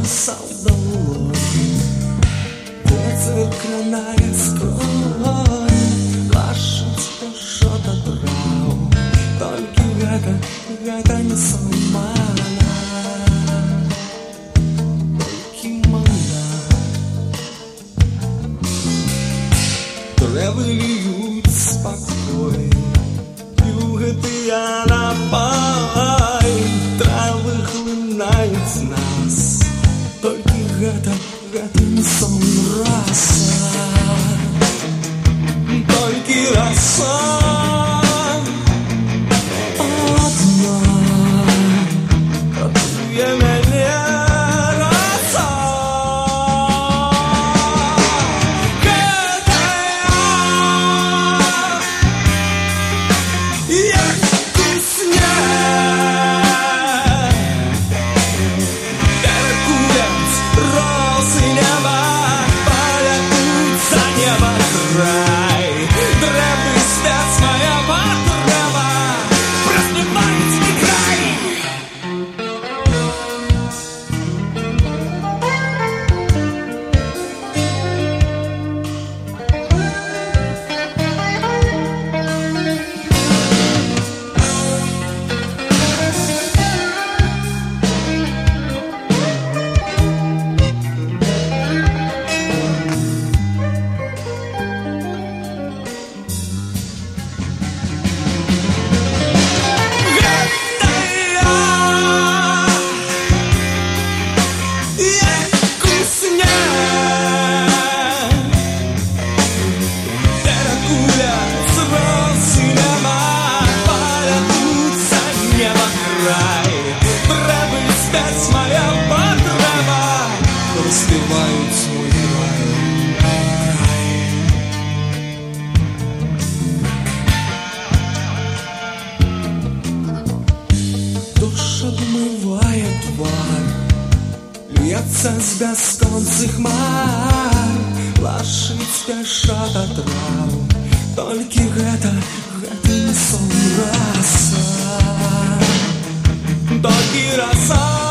солдалой. Ветер кранає скронь, лошадь спешит от трав. Только гэта не самана, только мана. Трэвы льют спокой, югатыя напай. Травы хлынаюць з нас, толькі гэта не сон раса, толькі раса. Одна радуе мяне раса. Льется с бесконцых мар, лошадь спешат от трав. Только гэта не сон раса, только раса.